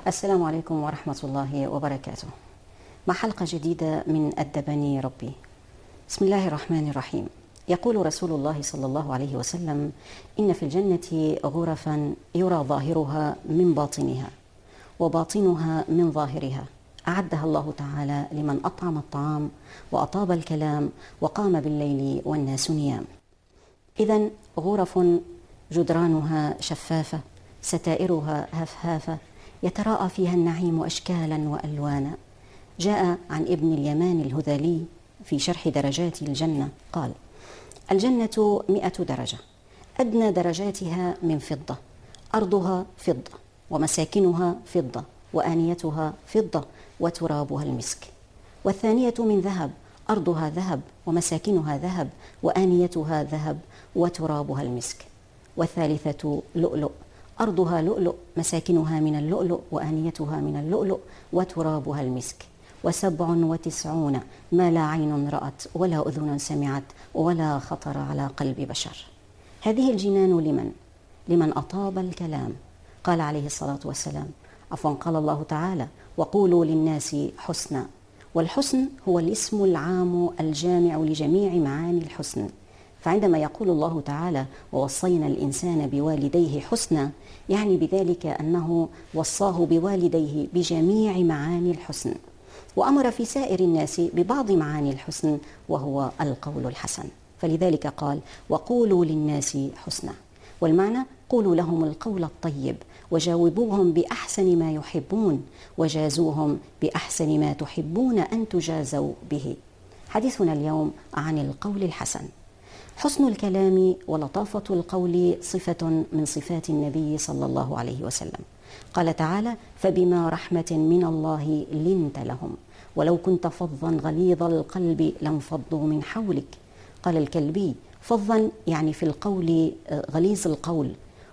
السلام عليكم ورحمة الله وبركاته. مع حلقة جديدة من أدبني ربي. بسم الله الرحمن الرحيم. يقول رسول الله صلى الله عليه وسلم: إن في الجنة غرفا يرى ظاهرها من باطنها وباطنها من ظاهرها، أعدها الله تعالى لمن أطعم الطعام وأطاب الكلام وقام بالليل والناس نيام. إذن غرف جدرانها شفافة، ستائرها هفهافة، يتراءى فيها النعيم أشكالا وألوانا. جاء عن ابن اليمان الهذلي في شرح درجات الجنة قال: الجنة 100 درجة، أدنى درجاتها من فضة، أرضها فضة ومساكنها فضة وآنيتها فضة وترابها المسك. والثانية من ذهب، أرضها ذهب ومساكنها ذهب وآنيتها ذهب وترابها المسك. والثالثة لؤلؤ، أرضها لؤلؤ، مساكنها من اللؤلؤ وآنيتها من اللؤلؤ وترابها المسك. 97 ما لا عين رأت ولا أذن سمعت ولا خطر على قلب بشر. هذه الجنان لمن أطاب الكلام. قال عليه الصلاة والسلام، قال الله تعالى: وقولوا للناس حسنا. والحسن هو الاسم العام الجامع لجميع معاني الحسن. فعندما يقول الله تعالى: ووصينا الإنسان بوالديه حسنا، يعني بذلك أنه وصاه بوالديه بجميع معاني الحسن، وأمر في سائر الناس ببعض معاني الحسن وهو القول الحسن. فلذلك قال: وقولوا للناس حسنا، والمعنى قولوا لهم القول الطيب وجاوبوهم بأحسن ما يحبون وجازوهم بأحسن ما تحبون أن تجازوا به. حديثنا اليوم عن القول الحسن. حسن الكلام ولطافة القول صفة من صفات النبي صلى الله عليه وسلم. قال تعالى: فبما رحمة من الله لنت لهم ولو كنت فظا غليظ القلب لانفضوا من حولك. قال الكلبي: فظا يعني في القول غليظ القول،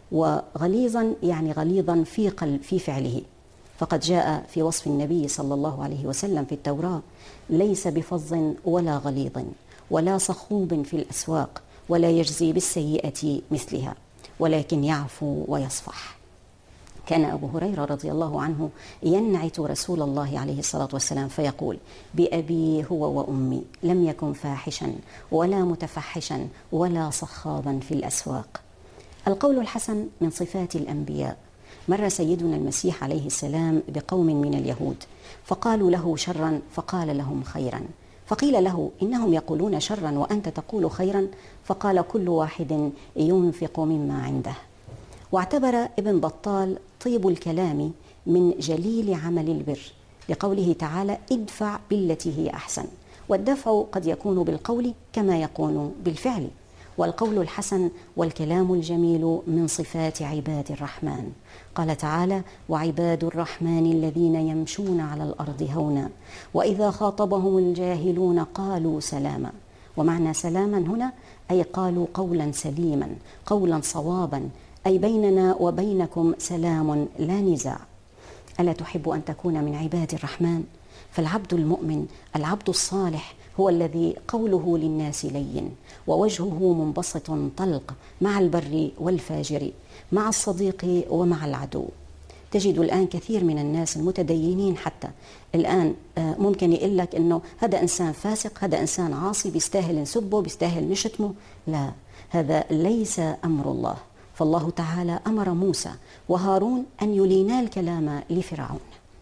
وغليظا يعني غليظا في فعله. فقد جاء في وصف النبي صلى الله عليه وسلم في التوراة: ليس بفظ ولا غليظ ولا صخوب في الأسواق ولا يجزي بالسيئة مثلها ولكن يعفو ويصفح. كان أبو هريرة رضي الله عنه ينعت رسول الله عليه الصلاة والسلام فيقول: بأبي هو وأمي لم يكن فاحشا ولا متفحشا ولا صخابا في الأسواق. القول الحسن من صفات الأنبياء. مر سيدنا المسيح عليه السلام بقوم من اليهود فقالوا له شرا فقال لهم خيرا، فقيل له: إنهم يقولون شرا وأنت تقول خيرا. فقال: كل واحد ينفق مما عنده. واعتبر ابن بطال طيب الكلام من جليل عمل البر، لقوله تعالى: ادفع بالتي هي أحسن. والدفع قد يكون بالقول كما يكون بالفعل. والقول الحسن والكلام الجميل من صفات عباد الرحمن. قال تعالى: وعباد الرحمن الذين يمشون على الأرض هونا وإذا خاطبهم الجاهلون قالوا سلاما. ومعنى سلاما هنا أي قالوا قولا سليما، قولا صوابا، أي بيننا وبينكم سلام لا نزاع. ألا تحب أن تكون من عباد الرحمن؟ فالعبد المؤمن، العبد الصالح، هو الذي قوله للناس لين ووجهه منبسط طلق، مع البر والفاجر، مع الصديق ومع العدو. تجد الآن كثير من الناس المتدينين حتى الآن ممكن يقول لك إنه هذا إنسان فاسق، هذا إنسان عاصي، بيستاهل نسبه، بيستاهل نشتمه. لا، هذا ليس أمر الله. فالله تعالى أمر موسى وهارون أن يلينا الكلام لفرعون.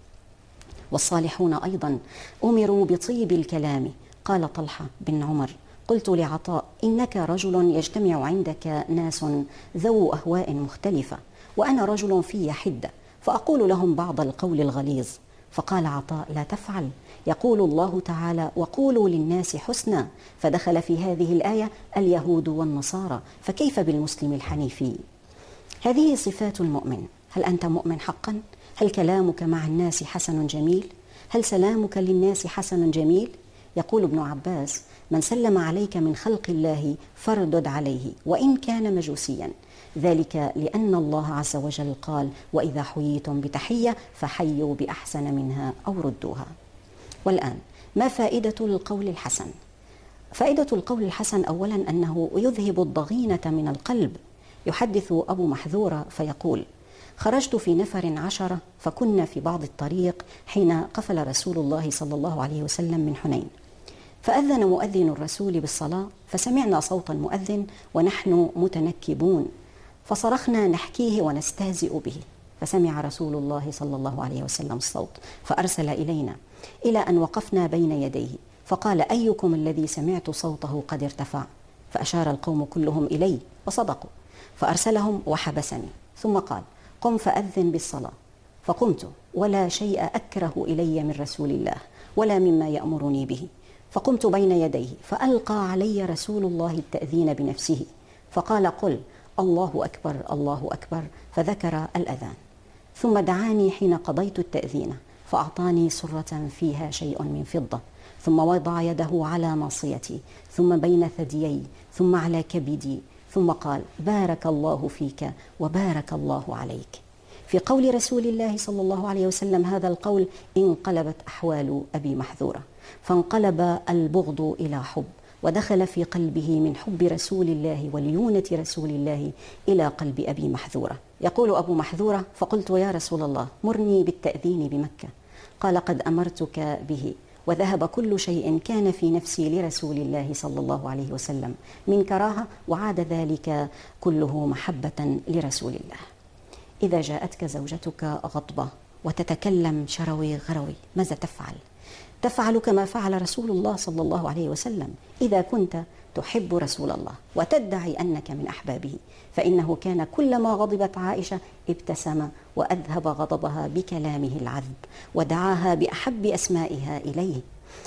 والصالحون أيضا أمروا بطيب الكلام. قال طلحة بن عمر: قلت لعطاء: إنك رجل يجتمع عندك ناس ذو أهواء مختلفة، وأنا رجل في حدة، فأقول لهم بعض القول الغليظ. فقال عطاء: لا تفعل، يقول الله تعالى: وقولوا للناس حسنا، فدخل في هذه الآية اليهود والنصارى، فكيف بالمسلم الحنيفي؟ هذه صفات المؤمن. هل أنت مؤمن حقا؟ هل كلامك مع الناس حسن جميل؟ هل سلامك للناس حسن جميل؟ يقول ابن عباس: من سلم عليك من خلق الله فاردد عليه وإن كان مجوسيا، ذلك لأن الله عز وجل قال: وإذا حييتم بتحية فحيوا بأحسن منها أو ردوها. والآن ما فائدة القول الحسن؟ فائدة القول الحسن أولا أنه يذهب الضغينة من القلب. يحدث أبو محذورة فيقول: خرجت في نفر 10 فكنا في بعض الطريق حين قفل رسول الله صلى الله عليه وسلم من حنين، فأذن مؤذن الرسول بالصلاة، فسمعنا صوت المؤذن ونحن متنكبون، فصرخنا نحكيه ونستهزئ به، فسمع رسول الله صلى الله عليه وسلم الصوت فأرسل إلينا إلى أن وقفنا بين يديه، فقال: أيكم الذي سمعت صوته قد ارتفع؟ فأشار القوم كلهم إلي وصدقوا، فأرسلهم وحبسني، ثم قال: قم فأذن بالصلاة. فقمت، ولا شيء أكره إلي من رسول الله ولا مما يأمرني به، فقمت بين يديه، فألقى علي رسول الله التأذين بنفسه، فقال: قل الله أكبر الله أكبر، فذكر الأذان، ثم دعاني حين قضيت التأذين، فأعطاني سرة فيها شيء من فضة، ثم وضع يده على ناصيتي، ثم بين ثديي، ثم على كبدي، ثم قال: بارك الله فيك وبارك الله عليك. في قول رسول الله صلى الله عليه وسلم هذا القول انقلبت أحوال أبي محذورة، فانقلب البغض إلى حب، ودخل في قلبه من حب رسول الله وليونة رسول الله إلى قلب أبي محذورة. يقول أبو محذورة: فقلت: يا رسول الله، مرني بالتأذين بمكة. قال: قد أمرتك به، وذهب كل شيء كان في نفسي لرسول الله صلى الله عليه وسلم من كراهة، وعاد ذلك كله محبة لرسول الله. إذا جاءتك زوجتك غضبة وتتكلم شروي غروي، ماذا تفعل؟ تفعل كما فعل رسول الله صلى الله عليه وسلم. إذا كنت تحب رسول الله وتدعي أنك من أحبابه، فإنه كان كلما غضبت عائشة ابتسم وأذهب غضبها بكلامه العذب، ودعاها بأحب أسمائها إليه.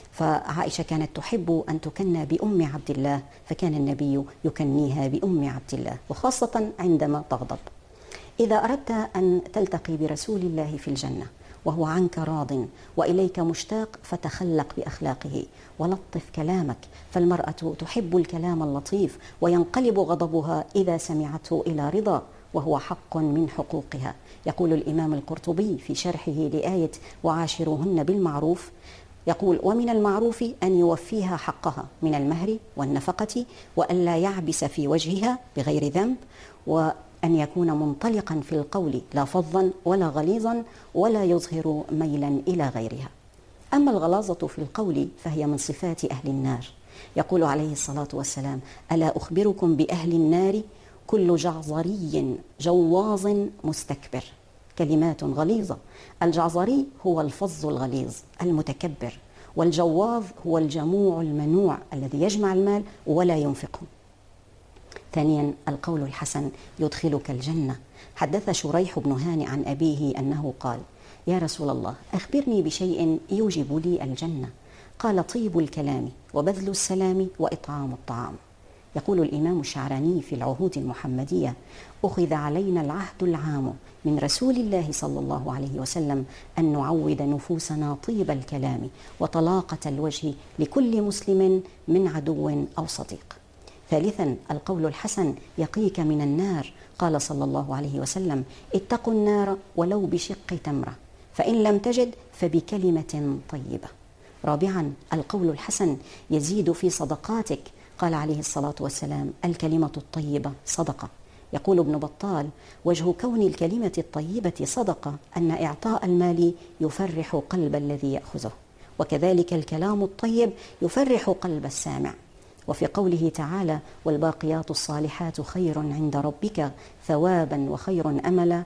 فعائشة كانت تحب أن تكنى بأم عبد الله، فكان النبي يكنيها بأم عبد الله، وخاصة عندما تغضب. إذا أردت أن تلتقي برسول الله في الجنة وهو عنك راض وإليك مشتاق، فتخلق بأخلاقه ولطف كلامك، فالمرأة تحب الكلام اللطيف، وينقلب غضبها إذا سمعته إلى رضا، وهو حق من حقوقها. يقول الإمام القرطبي في شرحه لآية وعاشروهن بالمعروف، يقول: ومن المعروف أن يوفيها حقها من المهر والنفقة، وأن لا يعبس في وجهها بغير ذنب، وأن يكون منطلقا في القول لا فظا ولا غليظا، ولا يظهر ميلا إلى غيرها. أما الغلاظة في القول فهي من صفات أهل النار. يقول عليه الصلاة والسلام: ألا أخبركم بأهل النار؟ كل جعظري جواظ مستكبر. كلمات غليظة. الجعظري هو الفظ الغليظ المتكبر، والجواظ هو الجموع المنوع الذي يجمع المال ولا ينفقه. ثانيا، القول الحسن يدخلك الجنة. حدث شريح بن هانئ عن أبيه أنه قال: يا رسول الله، أخبرني بشيء يوجب لي الجنة. قال: طيب الكلام وبذل السلام وإطعام الطعام. يقول الإمام الشعراني في العهود المحمدية: أخذ علينا العهد العام من رسول الله صلى الله عليه وسلم أن نعود نفوسنا طيب الكلام وطلاقة الوجه لكل مسلم من عدو أو صديق. ثالثا، القول الحسن يقيك من النار. قال صلى الله عليه وسلم: اتقوا النار ولو بشق تمرة، فإن لم تجد فبكلمة طيبة. رابعا، القول الحسن يزيد في صدقاتك. قال عليه الصلاة والسلام: الكلمة الطيبة صدقة. يقول ابن بطال: وجه كون الكلمة الطيبة صدقة أن إعطاء المال يفرح قلب الذي يأخذه، وكذلك الكلام الطيب يفرح قلب السامع. وفي قوله تعالى: والباقيات الصالحات خير عند ربك ثوابا وخير أملا،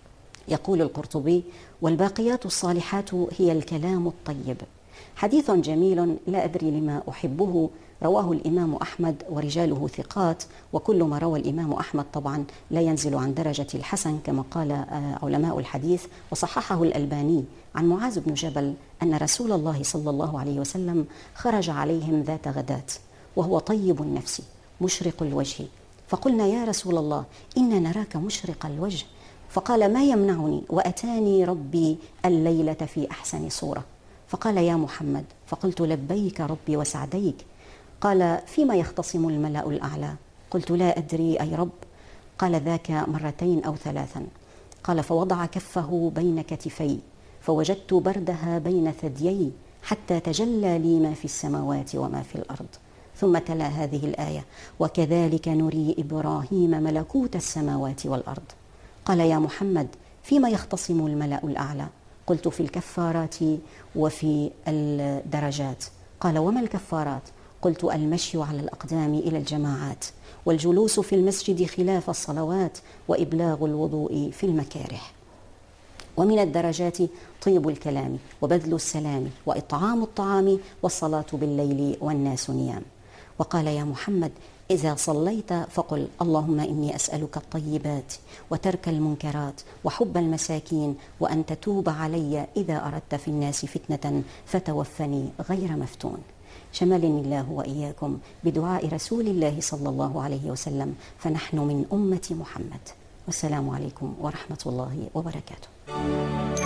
يقول القرطبي: والباقيات الصالحات هي الكلام الطيب. حديث جميل لا أدري لما أحبه، رواه الإمام أحمد ورجاله ثقات، وكل ما روى الإمام أحمد طبعا لا ينزل عن درجة الحسن كما قال علماء الحديث، وصححه الألباني، عن معاذ بن جبل أن رسول الله صلى الله عليه وسلم خرج عليهم ذات غداة وهو طيب النفس مشرق الوجه، فقلنا: يا رسول الله، إنا نراك مشرق الوجه. فقال: ما يمنعني وأتاني ربي الليلة في أحسن صورة. فقال: يا محمد. فقلت: لبيك ربي وسعديك. قال: فيما يختصم الملأ الأعلى؟ قلت: لا أدري أي رب. قال: ذاك مرتين أو ثلاثا. قال: فوضع كفه بين كتفي فوجدت بردها بين ثديي حتى تجلى لي ما في السماوات وما في الأرض. ثم تلا هذه الآية: وكذلك نري إبراهيم ملكوت السماوات والأرض. قال: يا محمد، فيما يختصم الملأ الأعلى؟ قلت: في الكفارات وفي الدرجات. قال: وما الكفارات؟ قلت: المشي على الأقدام إلى الجماعات، والجلوس في المسجد خلاف الصلوات، وإبلاغ الوضوء في المكاره. ومن الدرجات طيب الكلام، وبذل السلام، وإطعام الطعام، والصلاة بالليل والناس نيام. وقال: يا محمد، إذا صليت فقل: اللهم إني أسألك الطيبات، وترك المنكرات، وحب المساكين، وأن تتوب علي إذا أردت في الناس فتنة فتوفني غير مفتون. شملني الله وإياكم بدعاء رسول الله صلى الله عليه وسلم، فنحن من أمة محمد. والسلام عليكم ورحمة الله وبركاته.